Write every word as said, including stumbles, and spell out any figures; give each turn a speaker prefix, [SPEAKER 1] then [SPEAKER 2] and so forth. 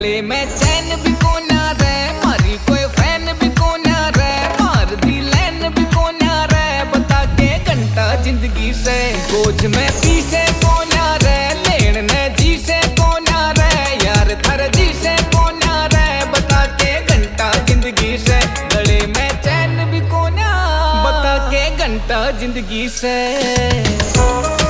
[SPEAKER 1] ले मैं चैन भी कोना रे, मारी कोई फैन भी कोना रे, मार दी लैन भी कोना रे, बता के घंटा जिंदगी से बोझ में पीछे कोना रे, लेन ने जी से कोना रे, यार थर जी से कोना रे, बता के घंटा जिंदगी से गले में चैन भी कोना, बता के घंटा जिंदगी से।